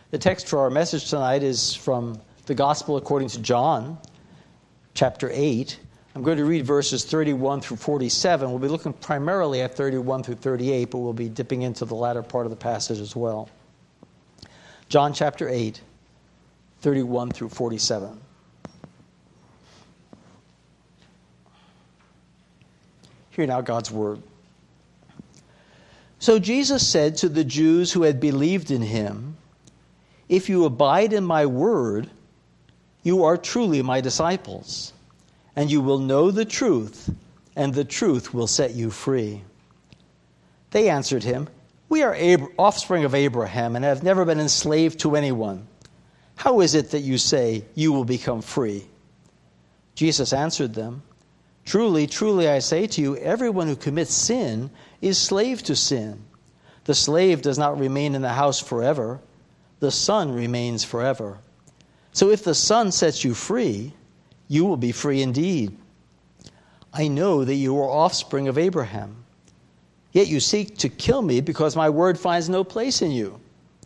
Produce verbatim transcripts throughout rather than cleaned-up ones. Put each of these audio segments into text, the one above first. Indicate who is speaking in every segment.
Speaker 1: The text for our message tonight is from the Gospel according to John, chapter eight. I'm going to read verses thirty-one through forty-seven. We'll be looking primarily at thirty-one through thirty-eight, but we'll be dipping into the latter part of the passage as well. John chapter eight, thirty-one through forty-seven. Hear now God's word. So Jesus said to the Jews who had believed in him, "If you abide in my word, you are truly my disciples, and you will know the truth, and the truth will set you free." They answered him, "We are Ab- offspring of Abraham and have never been enslaved to anyone. How is it that you say you will become free?" Jesus answered them, "Truly, truly, I say to you, everyone who commits sin is slave to sin. The slave does not remain in the house forever. The Son remains forever. So if the Son sets you free, you will be free indeed. I know that you are offspring of Abraham. Yet you seek to kill me because my word finds no place in you.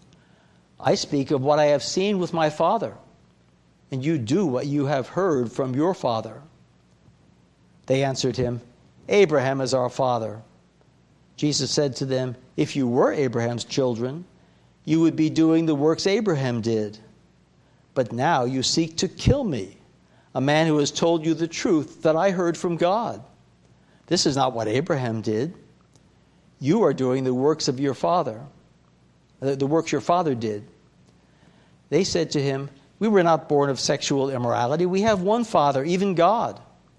Speaker 1: I speak of what I have seen with my Father, and you do what you have heard from your father." They answered him, "Abraham is our father." Jesus said to them, "If you were Abraham's children, you would be doing the works Abraham did. But now you seek to kill me, a man who has told you the truth that I heard from God. This is not what Abraham did. You are doing the works of your father, the works your father did." They said to him, "We were not born of sexual immorality. We have one Father, even God."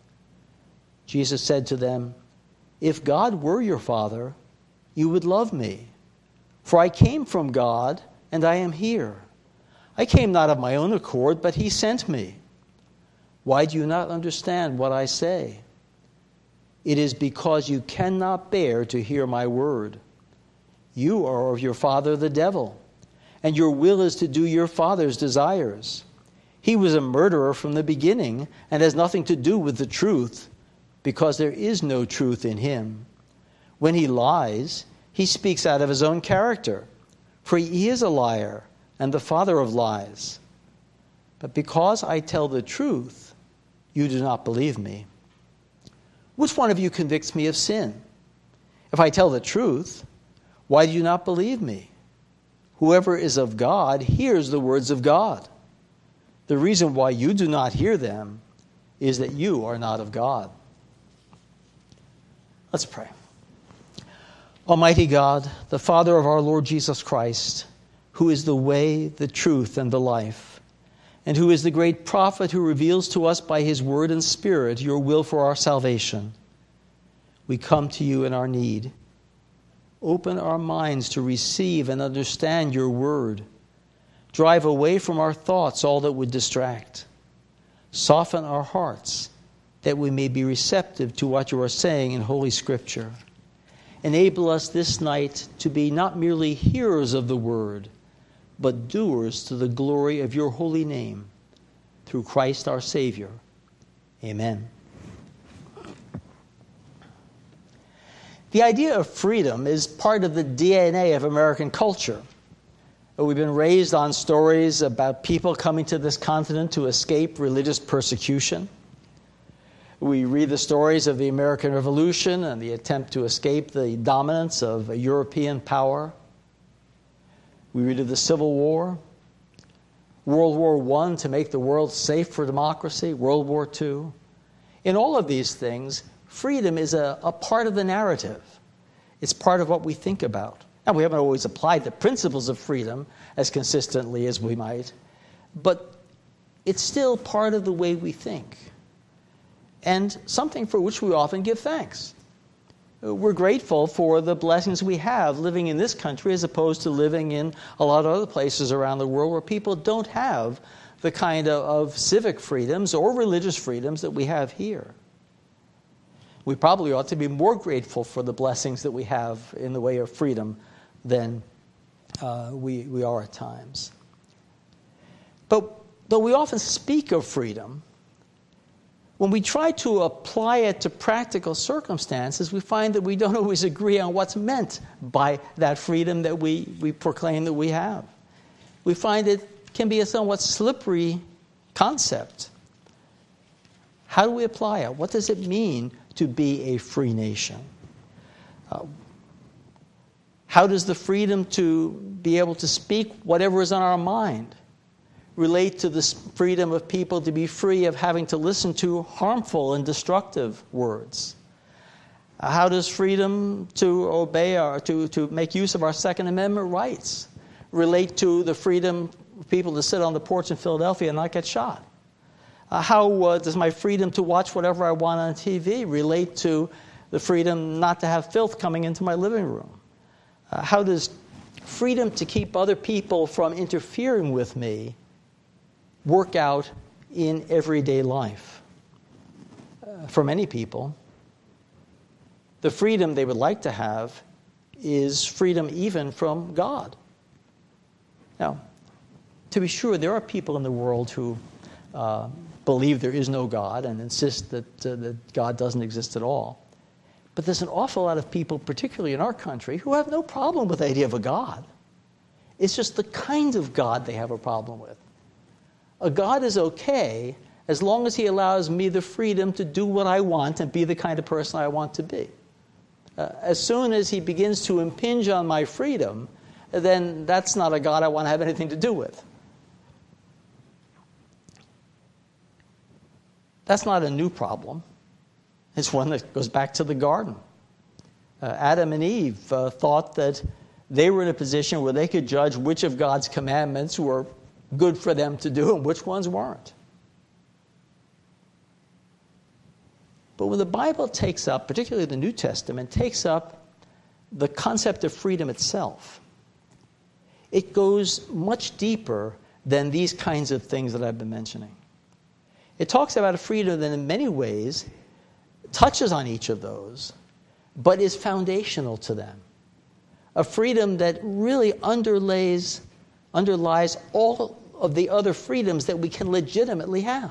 Speaker 1: Jesus said to them, "If God were your Father, you would love me. For I came from God, and I am here. I came not of my own accord, but he sent me. Why do you not understand what I say? It is because you cannot bear to hear my word. You are of your father the devil, and your will is to do your father's desires. He was a murderer from the beginning, and has nothing to do with the truth, because there is no truth in him. When he lies, he speaks out of his own character, for he is a liar and the father of lies. But because I tell the truth, you do not believe me. Which one of you convicts me of sin? If I tell the truth, why do you not believe me? Whoever is of God hears the words of God. The reason why you do not hear them is that you are not of God." Let's pray. Almighty God, the Father of our Lord Jesus Christ, who is the way, the truth, and the life, and who is the great prophet who reveals to us by his word and spirit your will for our salvation, we come to you in our need. Open our minds to receive and understand your word. Drive away from our thoughts all that would distract. Soften our hearts that we may be receptive to what you are saying in Holy Scripture. Enable us this night to be not merely hearers of the word, but doers to the glory of your holy name. Through Christ our Savior. Amen. The idea of freedom is part of the D N A of American culture. We've been raised on stories about people coming to this continent to escape religious persecution. We read the stories of the American Revolution and the attempt to escape the dominance of a European power. We read of the Civil War, World War One to make the world safe for democracy, World War Two. In all of these things, freedom is a, a part of the narrative. It's part of what we think about. Now, we haven't always applied the principles of freedom as consistently as we might, but it's still part of the way we think, and something for which we often give thanks. We're grateful for the blessings we have living in this country as opposed to living in a lot of other places around the world where people don't have the kind of, of civic freedoms or religious freedoms that we have here. We probably ought to be more grateful for the blessings that we have in the way of freedom than uh, we, we are at times. But though we often speak of freedom, when we try to apply it to practical circumstances, we find that we don't always agree on what's meant by that freedom that we, we proclaim that we have. we find it can be a somewhat slippery concept. How do we apply it? What does it mean to be a free nation? Uh, how does the freedom to be able to speak whatever is on our mind relate to the freedom of people to be free of having to listen to harmful and destructive words? Uh, how does freedom to obey or to, to make use of our Second Amendment rights relate to the freedom of people to sit on the porch in Philadelphia and not get shot? Uh, how uh, does my freedom to watch whatever I want on T V relate to the freedom not to have filth coming into my living room? Uh, how does freedom to keep other people from interfering with me work out in everyday life? Uh, for many people, the freedom they would like to have is freedom even from God. Now, to be sure, there are people in the world who uh, believe there is no God and insist that, uh, that God doesn't exist at all. But there's an awful lot of people, particularly in our country, who have no problem with the idea of a God. It's just the kind of God they have a problem with. A God is okay as long as he allows me the freedom to do what I want and be the kind of person I want to be. Uh, as soon as he begins to impinge on my freedom, then that's not a God I want to have anything to do with. That's not a new problem. It's one that goes back to the garden. Uh, Adam and Eve uh, thought that they were in a position where they could judge which of God's commandments were good for them to do and which ones weren't. But when the Bible takes up, particularly the New Testament, takes up the concept of freedom itself, it goes much deeper than these kinds of things that I've been mentioning. It talks about a freedom that in many ways touches on each of those, but is foundational to them. A freedom that really underlays, underlies all of the other freedoms that we can legitimately have.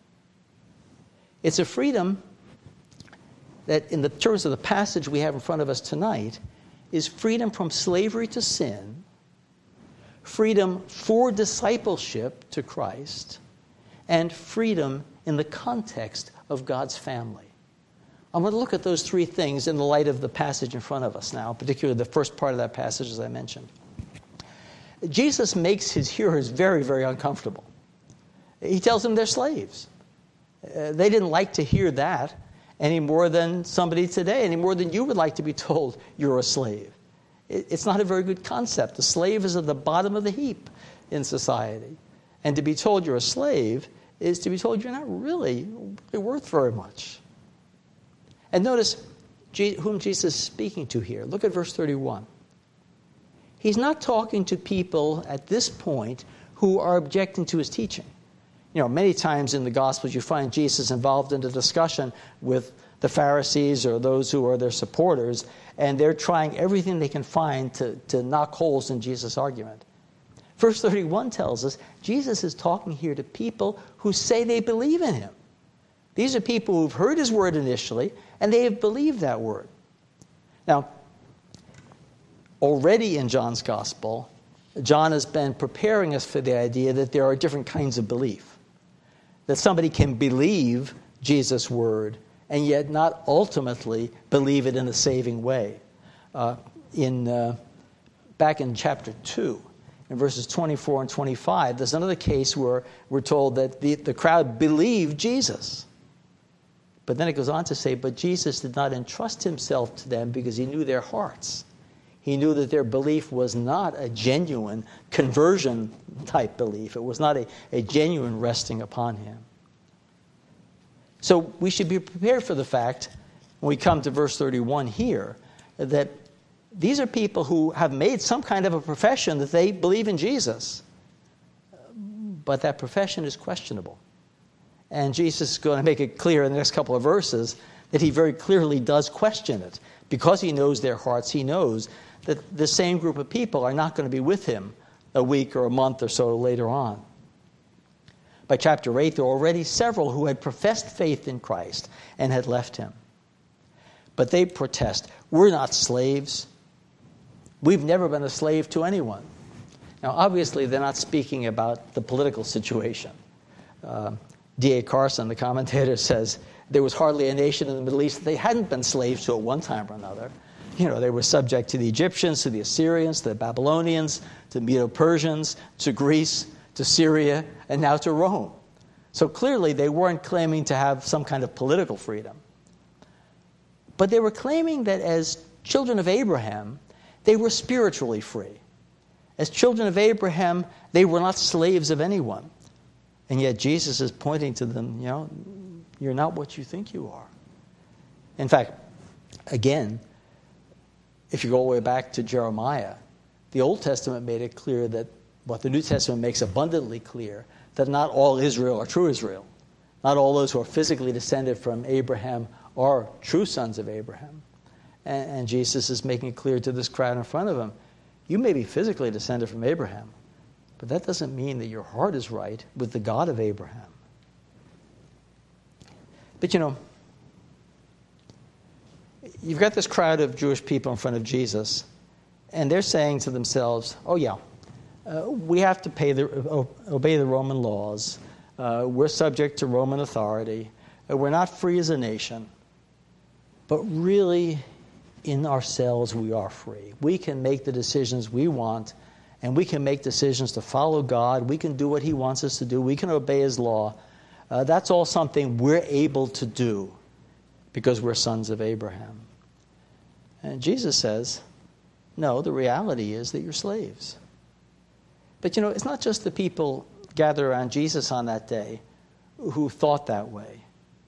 Speaker 1: It's a freedom that, in the terms of the passage we have in front of us tonight, is freedom from slavery to sin, freedom for discipleship to Christ, and freedom in the context of God's family. I'm going to look at those three things in the light of the passage in front of us now, particularly the first part of that passage, as I mentioned. Jesus makes his hearers very, very uncomfortable. He tells them they're slaves. Uh, they didn't like to hear that any more than somebody today, any more than you would like to be told you're a slave. It, it's not a very good concept. The slave is at the bottom of the heap in society. And to be told you're a slave is to be told you're not really, really worth very much. And notice whom Jesus is speaking to here. Look at verse thirty-one. He's not talking to people at this point who are objecting to his teaching. You know, many times in the Gospels you find Jesus involved in a discussion with the Pharisees or those who are their supporters, and they're trying everything they can find to, to knock holes in Jesus' argument. Verse thirty-one tells us Jesus is talking here to people who say they believe in him. These are people who've heard his word initially, and they have believed that word. Now, already in John's Gospel, John has been preparing us for the idea that there are different kinds of belief. That somebody can believe Jesus' word and yet not ultimately believe it in a saving way. Uh, in uh, back in chapter two, in verses twenty-four and twenty-five, there's another case where we're told that the, the crowd believed Jesus. But then it goes on to say, but Jesus did not entrust himself to them because he knew their hearts. He knew that their belief was not a genuine conversion-type belief. It was not a, a genuine resting upon him. So we should be prepared for the fact, when we come to verse thirty-one here, that these are people who have made some kind of a profession that they believe in Jesus. But that profession is questionable. And Jesus is going to make it clear in the next couple of verses that he very clearly does question it. Because he knows their hearts, he knows that the same group of people are not going to be with him a week or a month or so later on. By chapter eight, there were already several who had professed faith in Christ and had left him. But they protest, we're not slaves. We've never been a slave to anyone. Now, obviously, they're not speaking about the political situation. Uh, D A Carson, the commentator, says there was hardly a nation in the Middle East that they hadn't been slaves to at one time or another. You know, they were subject to the Egyptians, to the Assyrians, to the Babylonians, to Medo-Persians, to Greece, to Syria, and now to Rome. So clearly they weren't claiming to have some kind of political freedom. But they were claiming that as children of Abraham, they were spiritually free. As children of Abraham, they were not slaves of anyone. And yet Jesus is pointing to them, you know, you're not what you think you are. In fact, again, if you go all the way back to Jeremiah, the Old Testament made it clear that what the New Testament makes abundantly clear, that not all Israel are true Israel. Not all those who are physically descended from Abraham are true sons of Abraham. And, and Jesus is making it clear to this crowd in front of him, you may be physically descended from Abraham, but that doesn't mean that your heart is right with the God of Abraham. But you know, you've got this crowd of Jewish people in front of Jesus, and they're saying to themselves, oh yeah, uh, we have to pay the, uh, obey the Roman laws. Uh, we're subject to Roman authority. Uh, we're not free as a nation. But really, in ourselves, we are free. We can make the decisions we want, and we can make decisions to follow God. We can do what he wants us to do. We can obey his law. Uh, that's all something we're able to do because we're sons of Abraham. And Jesus says, no, the reality is that you're slaves. But you know, it's not just the people gathered around Jesus on that day who thought that way.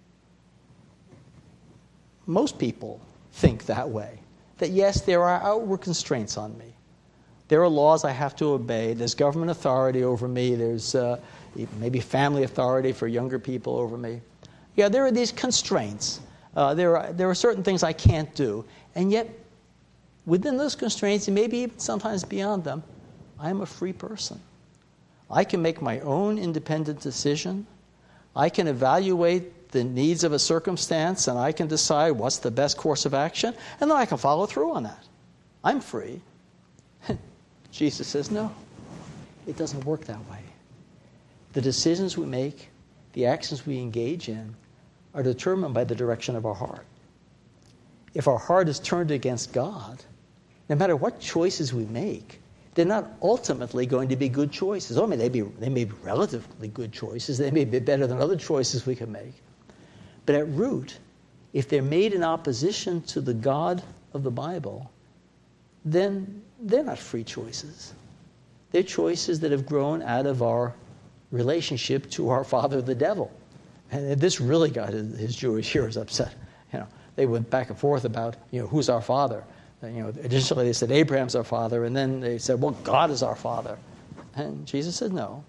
Speaker 1: Most people think that way. That yes, there are outward constraints on me. There are laws I have to obey. There's government authority over me. There's uh, maybe family authority for younger people over me. Yeah, there are these constraints. Uh, there are there are certain things I can't do. And yet, within those constraints, and maybe even sometimes beyond them, I am a free person. I can make my own independent decision. I can evaluate the needs of a circumstance, and I can decide what's the best course of action, and then I can follow through on that. I'm free. Jesus says, no, it doesn't work that way. The decisions we make, the actions we engage in, are determined by the direction of our heart. If our heart is turned against God, no matter what choices we make, they're not ultimately going to be good choices. I mean, they, be, they may be relatively good choices. They may be better than other choices we can make. But at root, if they're made in opposition to the God of the Bible, then they're not free choices. They're choices that have grown out of our relationship to our father, the devil. And this really got his, his Jewish hearers upset. You know, they went back and forth about, you know, who's our father. And, you know, initially they said Abraham's our father, and then they said, well, God is our father. And Jesus said, no.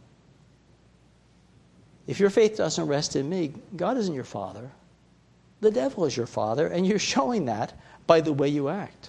Speaker 1: If your faith doesn't rest in me, God isn't your father. The devil is your father, and you're showing that by the way you act.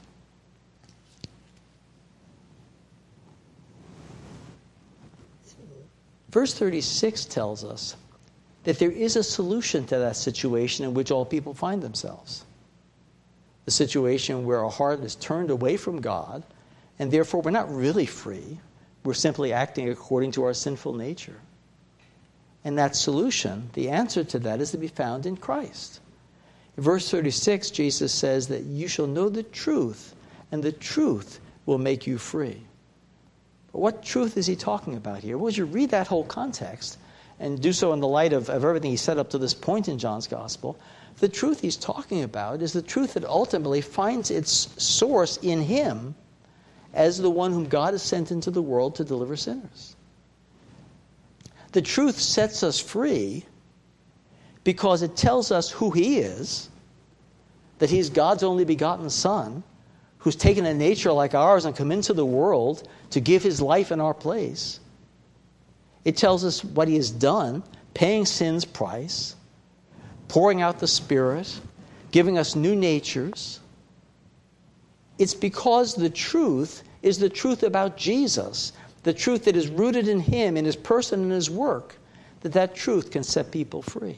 Speaker 1: Verse thirty-six tells us that there is a solution to that situation in which all people find themselves. The situation where our heart is turned away from God, and therefore we're not really free. We're simply acting according to our sinful nature. And that solution, the answer to that, is to be found in Christ. In verse thirty-six, Jesus says that you shall know the truth, and the truth will make you free. But what truth is he talking about here? Well, as you read that whole context, and do so in the light of, of everything he said up to this point in John's Gospel, the truth he's talking about is the truth that ultimately finds its source in him as the one whom God has sent into the world to deliver sinners. The truth sets us free because it tells us who he is, that he's God's only begotten Son, who's taken a nature like ours and come into the world to give his life in our place. It tells us what he has done, paying sin's price, pouring out the Spirit, giving us new natures. It's because the truth is the truth about Jesus, the truth that is rooted in him, in his person and his work, that that truth can set people free.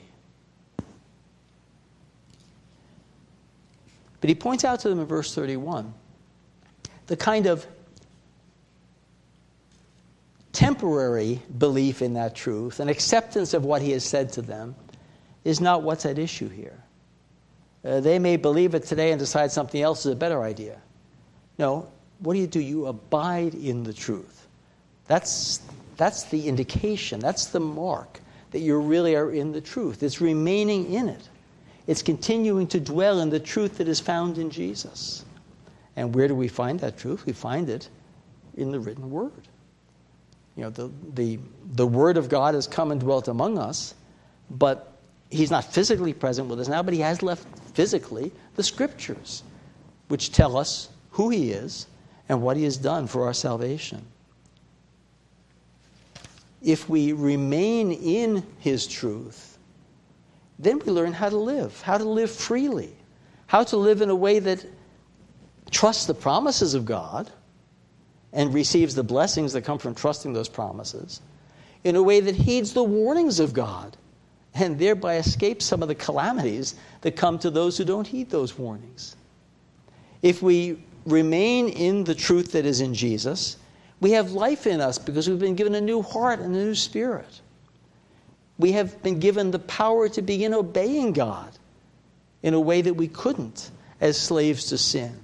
Speaker 1: But he points out to them in verse thirty-one the kind of temporary belief in that truth and acceptance of what he has said to them is not what's at issue here. Uh, they may believe it today and decide something else is a better idea. No, what do you do? You abide in the truth. That's, that's the indication. That's the mark that you really are in the truth. It's remaining in it. It's continuing to dwell in the truth that is found in Jesus. And where do we find that truth? We find it in the written word. You know, the, the, the word of God has come and dwelt among us, but he's not physically present with us now, but he has left physically the scriptures, which tell us who he is and what he has done for our salvation. If we remain in his truth, then we learn how to live, how to live freely, how to live in a way that trusts the promises of God and receives the blessings that come from trusting those promises, in a way that heeds the warnings of God and thereby escapes some of the calamities that come to those who don't heed those warnings. If we remain in the truth that is in Jesus, we have life in us because we've been given a new heart and a new spirit. We have been given the power to begin obeying God in a way that we couldn't as slaves to sin.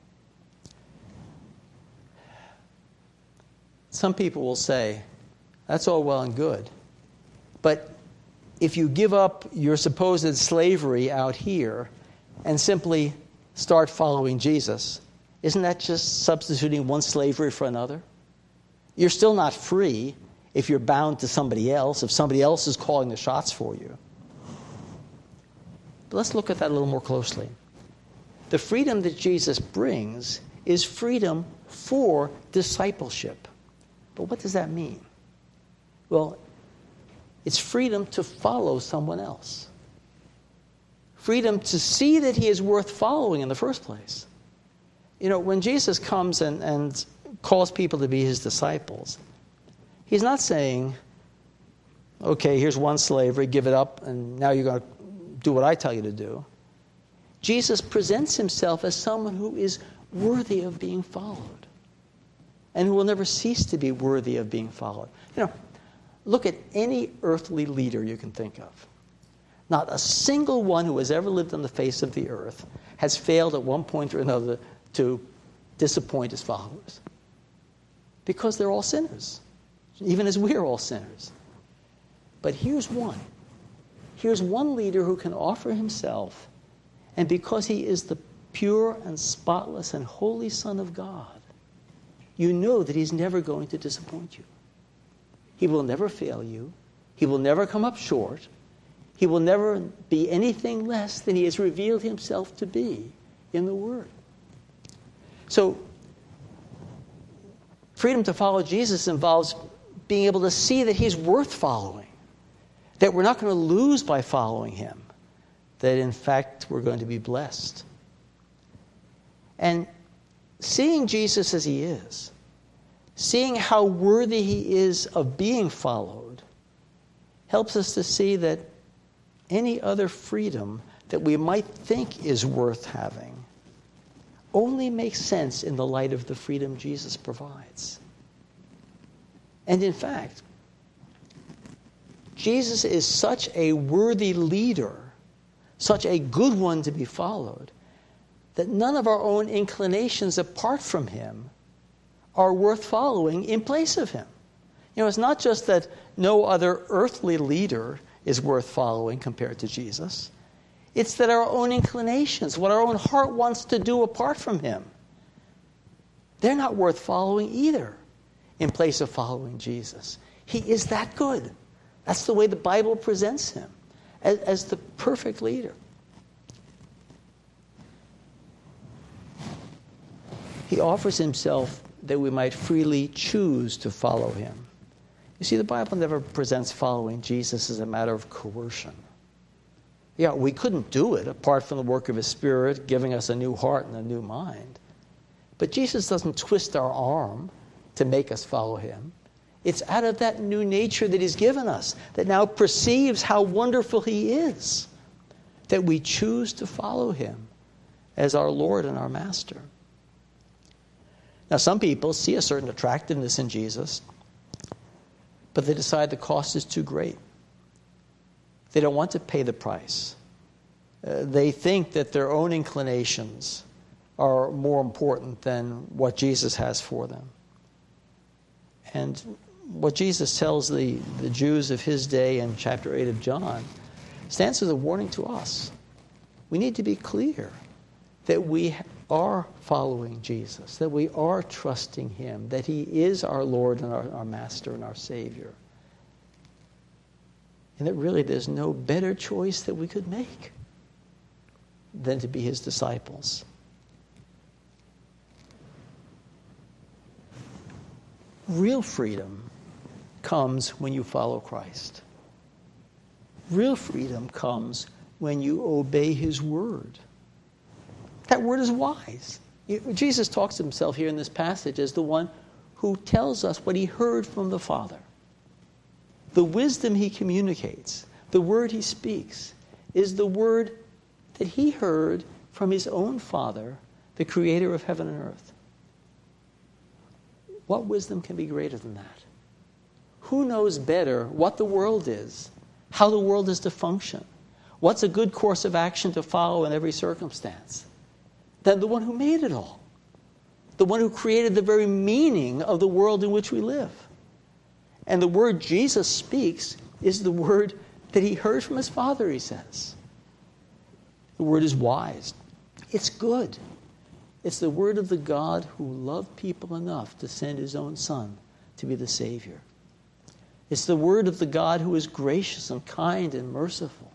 Speaker 1: Some people will say, that's all well and good, but if you give up your supposed slavery out here and simply start following Jesus, isn't that just substituting one slavery for another? You're still not free if you're bound to somebody else, if somebody else is calling the shots for you. But let's look at that a little more closely. The freedom that Jesus brings is freedom for discipleship. But what does that mean? Well, it's freedom to follow someone else. Freedom to see that he is worth following in the first place. You know, when Jesus comes and, and calls people to be his disciples, he's not saying, okay, here's one slavery, give it up, and now you're going to do what I tell you to do. Jesus presents himself as someone who is worthy of being followed and who will never cease to be worthy of being followed. You know, look at any earthly leader you can think of. Not a single one who has ever lived on the face of the earth has failed at one point or another to disappoint his followers. Because they're all sinners, even as we're all sinners. But here's one. Here's one leader who can offer himself, and because he is the pure and spotless and holy Son of God, you know that he's never going to disappoint you. He will never fail you. He will never come up short. He will never be anything less than he has revealed himself to be in the Word. So, freedom to follow Jesus involves being able to see that he's worth following, that we're not going to lose by following him, that in fact we're going to be blessed. And seeing Jesus as he is, seeing how worthy he is of being followed, helps us to see that any other freedom that we might think is worth having only makes sense in the light of the freedom Jesus provides. And in fact, Jesus is such a worthy leader, such a good one to be followed, that none of our own inclinations apart from him are worth following in place of him. You know, it's not just that no other earthly leader is worth following compared to Jesus. It's that our own inclinations, what our own heart wants to do apart from him, they're not worth following either in place of following Jesus. He is that good. That's the way the Bible presents him, as, as the perfect leader. He offers himself that we might freely choose to follow him. You see, the Bible never presents following Jesus as a matter of coercion. Yeah, we couldn't do it apart from the work of his Spirit giving us a new heart and a new mind. But Jesus doesn't twist our arm to make us follow him. It's out of that new nature that he's given us, that now perceives how wonderful he is, that we choose to follow him as our Lord and our Master. Now, some people see a certain attractiveness in Jesus, but they decide the cost is too great. They don't want to pay the price. Uh, they think that their own inclinations are more important than what Jesus has for them. And what Jesus tells the, the Jews of his day in chapter eight of John stands as a warning to us. We need to be clear that we are following Jesus, that we are trusting him, that he is our Lord and our, our Master and our Savior. And that really there's no better choice that we could make than to be his disciples. Real freedom comes when you follow Christ. Real freedom comes when you obey his word. That word is wise. Jesus talks to himself here in this passage as the one who tells us what he heard from the Father. The wisdom he communicates, the word he speaks, is the word that he heard from his own Father, the creator of heaven and earth. What wisdom can be greater than that? Who knows better what the world is, how the world is to function, what's a good course of action to follow in every circumstance, than the one who made it all, the one who created the very meaning of the world in which we live. And the word Jesus speaks is the word that he heard from his Father, he says. The word is wise. It's good. It's the word of the God who loved people enough to send his own Son to be the Savior. It's the word of the God who is gracious and kind and merciful.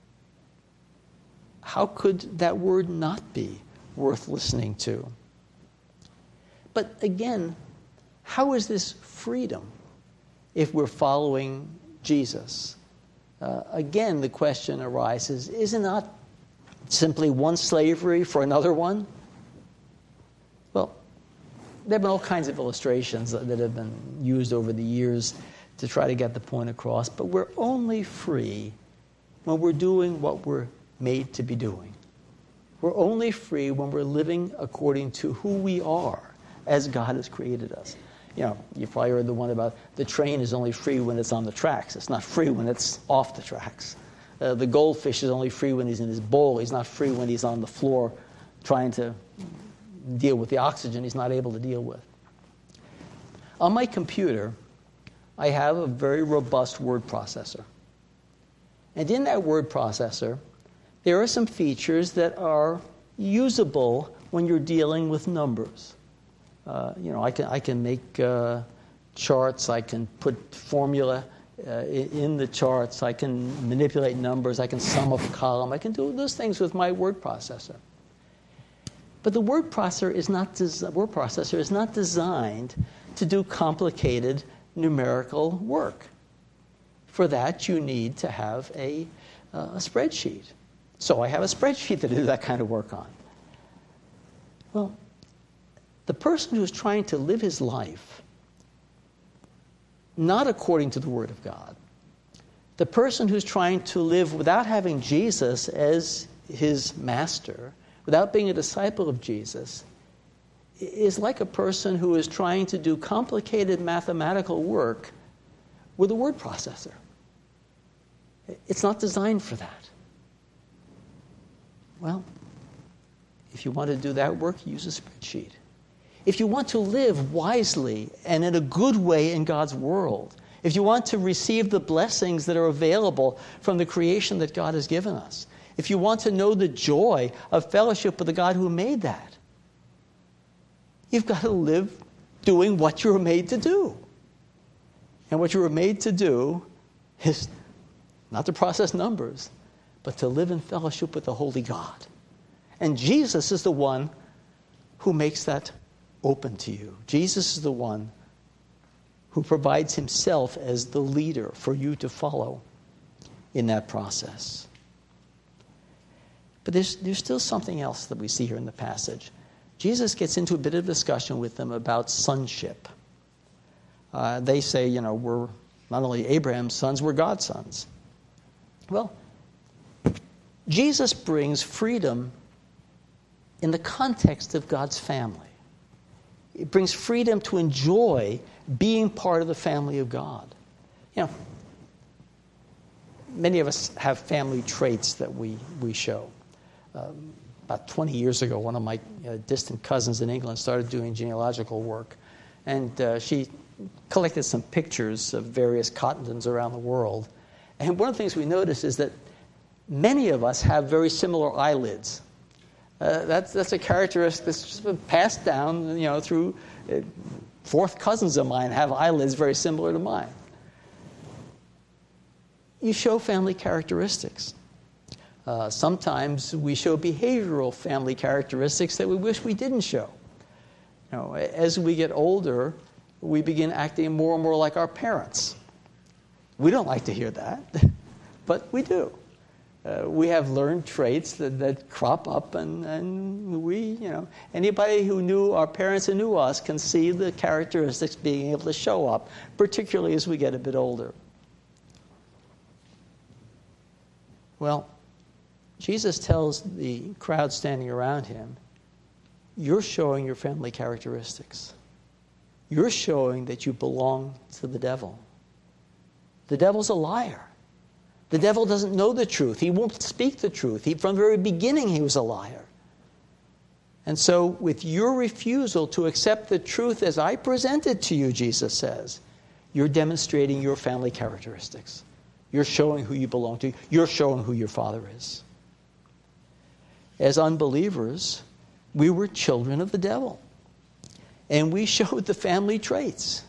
Speaker 1: How could that word not be worth listening to? But again, how is this freedom if we're following Jesus? Uh, again, the question arises, is it not simply one slavery for another one? Well, there have been all kinds of illustrations that have been used over the years to try to get the point across, but we're only free when we're doing what we're made to be doing. We're only free when we're living according to who we are as God has created us. You know, you've probably heard the one about the train is only free when it's on the tracks. It's not free when it's off the tracks. Uh, the goldfish is only free when he's in his bowl. He's not free when he's on the floor trying to deal with the oxygen he's not able to deal with. On my computer, I have a very robust word processor. And in that word processor, there are some features that are usable when you're dealing with numbers. Uh, you know, I can I can make uh, charts. I can put formula uh, in the charts. I can manipulate numbers. I can sum up a column. I can do those things with my word processor. But the word processor is not des- word processor is not designed to do complicated numerical work. For that, you need to have a, uh, a spreadsheet. So I have a spreadsheet to do that kind of work on. Well, the person who's trying to live his life not according to the Word of God, the person who's trying to live without having Jesus as his master, without being a disciple of Jesus, is like a person who is trying to do complicated mathematical work with a word processor. It's not designed for that. Well, if you want to do that work, use a spreadsheet. If you want to live wisely and in a good way in God's world, if you want to receive the blessings that are available from the creation that God has given us, if you want to know the joy of fellowship with the God who made that, you've got to live doing what you were made to do. And what you were made to do is not to process numbers, but to live in fellowship with the Holy God. And Jesus is the one who makes that open to you. Jesus is the one who provides himself as the leader for you to follow in that process. But there's, there's still something else that we see here in the passage. Jesus gets into a bit of discussion with them about sonship. Uh, they say, you know, we're not only Abraham's sons, we're God's sons. Well, Jesus brings freedom in the context of God's family. It brings freedom to enjoy being part of the family of God. You know, many of us have family traits that we, we show. Um, about twenty years ago, one of my uh, distant cousins in England started doing genealogical work. And uh, she collected some pictures of various continents around the world. And one of the things we noticed is that many of us have very similar eyelids. Uh, that's, that's a characteristic that's been passed down, you know, through uh, fourth cousins of mine have eyelids very similar to mine. You show family characteristics. Uh, sometimes we show behavioral family characteristics that we wish we didn't show. You know, as we get older, we begin acting more and more like our parents. We don't like to hear that, but we do. Uh, we have learned traits that, that crop up, and, and we, you know, anybody who knew our parents and knew us can see the characteristics being able to show up, particularly as we get a bit older. Well, Jesus tells the crowd standing around him, you're showing your family characteristics. You're showing that you belong to the devil. The devil's a liar. The devil doesn't know the truth. He won't speak the truth. He, from the very beginning, he was a liar. And so with your refusal to accept the truth as I presented to you, Jesus says, you're demonstrating your family characteristics. You're showing who you belong to. You're showing who your father is. As unbelievers, we were children of the devil. And we showed the family traits.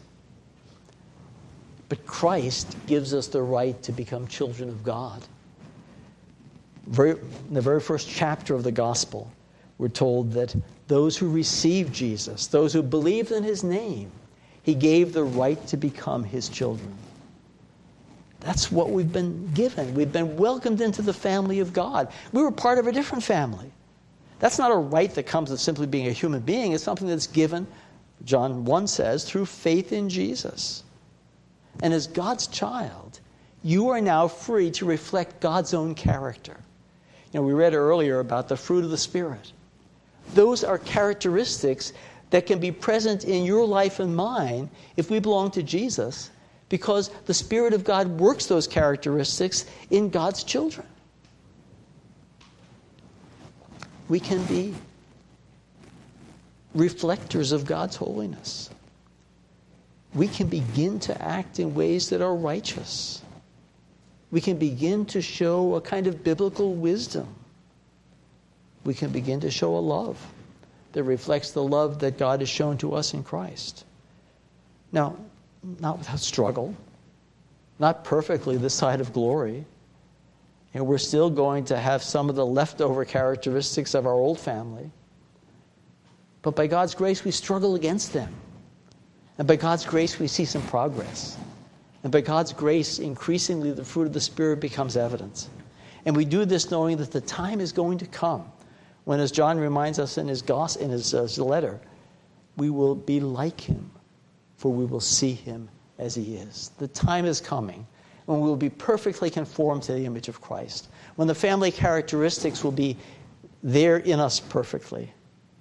Speaker 1: But Christ gives us the right to become children of God. Very, in the very first chapter of the gospel, we're told that those who received Jesus, those who believed in his name, he gave the right to become his children. That's what we've been given. We've been welcomed into the family of God. We were part of a different family. That's not a right that comes with simply being a human being. It's something that's given, John one says, through faith in Jesus. And as God's child, you are now free to reflect God's own character. You know, we read earlier about the fruit of the Spirit. Those are characteristics that can be present in your life and mine if we belong to Jesus, because the Spirit of God works those characteristics in God's children. We can be reflectors of God's holiness. We can begin to act in ways that are righteous. We can begin to show a kind of biblical wisdom. We can begin to show a love that reflects the love that God has shown to us in Christ. Now, not without struggle, not perfectly this side of glory. And we're still going to have some of the leftover characteristics of our old family. But by God's grace, we struggle against them. And by God's grace, we see some progress. And by God's grace, increasingly, the fruit of the Spirit becomes evident. And we do this knowing that the time is going to come when, as John reminds us in his, gospel, in his, uh, his letter, we will be like him, for we will see him as he is. The time is coming when we will be perfectly conformed to the image of Christ, when the family characteristics will be there in us perfectly.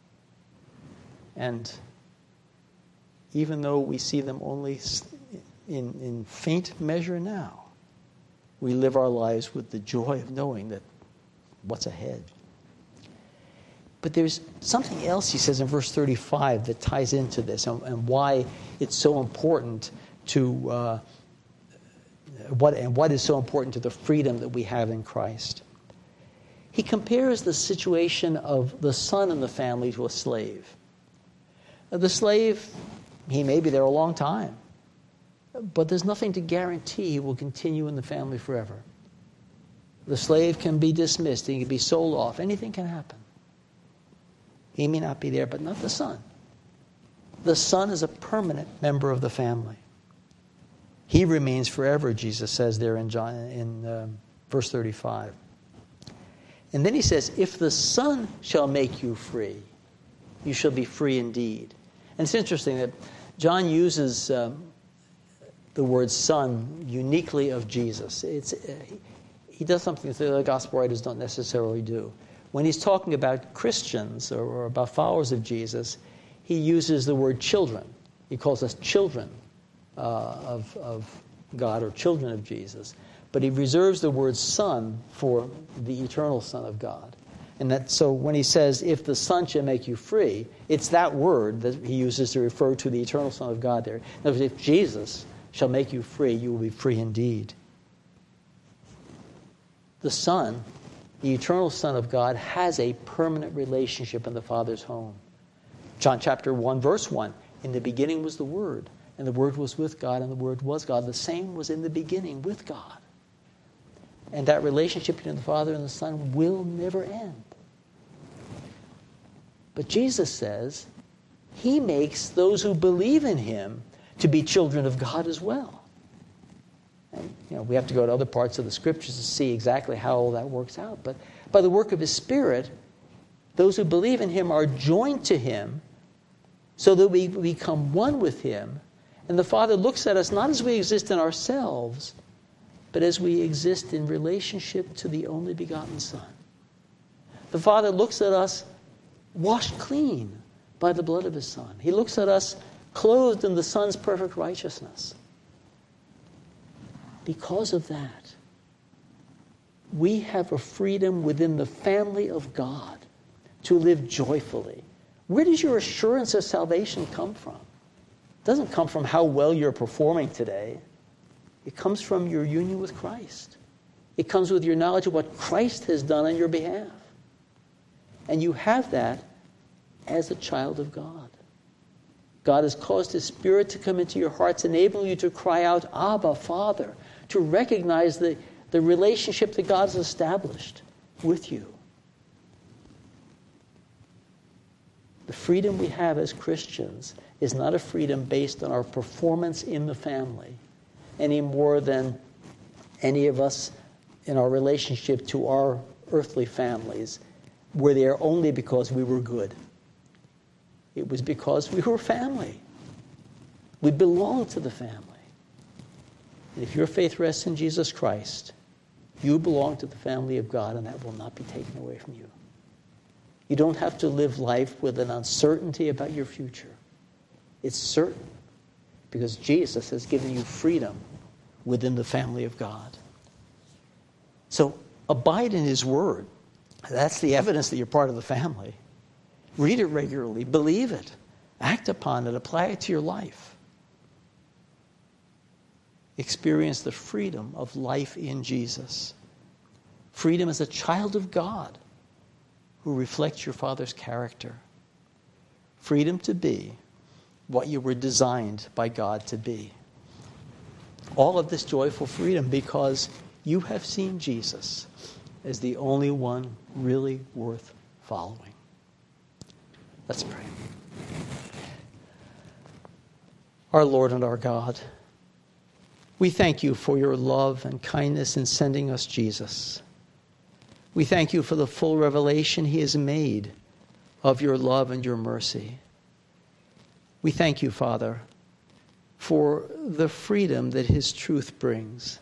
Speaker 1: And even though we see them only in, in faint measure now, we live our lives with the joy of knowing that what's ahead. But there's something else he says in verse thirty-five that ties into this, and, and why it's so important to uh, what and what is so important to the freedom that we have in Christ. He compares the situation of the son in the family to a slave. The slave, he may be there a long time, but there's nothing to guarantee he will continue in the family forever. The slave can be dismissed, he can be sold off, anything can happen. He may not be there, but not the son. The son is a permanent member of the family. He remains forever, Jesus says there in John in uh, verse thirty-five. And then he says, if the Son shall make you free, you shall be free indeed. And it's interesting that John uses um, the word son uniquely of Jesus. It's, uh, he does something that the gospel writers don't necessarily do. When he's talking about Christians or, or about followers of Jesus, he uses the word children. He calls us children uh, of, of God or children of Jesus. But he reserves the word Son for the eternal Son of God. And that, so when he says, if the Son shall make you free, it's that word that he uses to refer to the eternal Son of God there. In other words, if Jesus shall make you free, you will be free indeed. The Son, the eternal Son of God, has a permanent relationship in the Father's home. John chapter one, verse one, in the beginning was the Word, and the Word was with God, and the Word was God. The same was in the beginning with God. And that relationship between the Father and the Son will never end. But Jesus says he makes those who believe in him to be children of God as well. And, you know, we have to go to other parts of the Scriptures to see exactly how all that works out. But by the work of his Spirit, those who believe in him are joined to him so that we become one with him. And the Father looks at us not as we exist in ourselves, but as we exist in relationship to the only begotten Son. The Father looks at us washed clean by the blood of his Son. He looks at us clothed in the Son's perfect righteousness. Because of that, we have a freedom within the family of God to live joyfully. Where does your assurance of salvation come from? It doesn't come from how well you're performing today. It comes from your union with Christ. It comes with your knowledge of what Christ has done on your behalf. And you have that as a child of God. God has caused his Spirit to come into your hearts, enabling you to cry out, Abba, Father, to recognize the, the relationship that God has established with you. The freedom we have as Christians is not a freedom based on our performance in the family, any more than any of us in our relationship to our earthly families were there only because we were good. It was because we were family. We belong to the family. And if your faith rests in Jesus Christ, you belong to the family of God, and that will not be taken away from you. You don't have to live life with an uncertainty about your future. It's certain, because Jesus has given you freedom within the family of God. So abide in his word. That's the evidence that you're part of the family. Read it regularly. Believe it. Act upon it. Apply it to your life. Experience the freedom of life in Jesus. Freedom as a child of God who reflects your Father's character. Freedom to be what you were designed by God to be. All of this joyful freedom because you have seen Jesus as the only one really worth following. Let's pray. Our Lord and our God, we thank you for your love and kindness in sending us Jesus. We thank you for the full revelation he has made of your love and your mercy. We thank you, Father, for the freedom that his truth brings.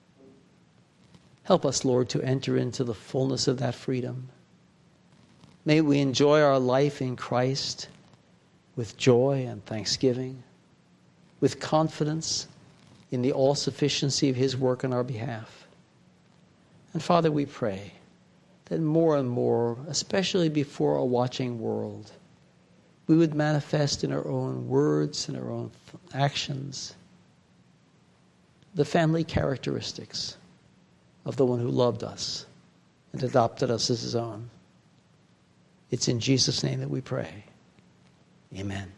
Speaker 1: Help us, Lord, to enter into the fullness of that freedom. May we enjoy our life in Christ with joy and thanksgiving, with confidence in the all-sufficiency of his work on our behalf. And Father, we pray that more and more, especially before a watching world, we would manifest in our own words and our own actions the family characteristics of the one who loved us and adopted us as his own. It's in Jesus' name that we pray. Amen.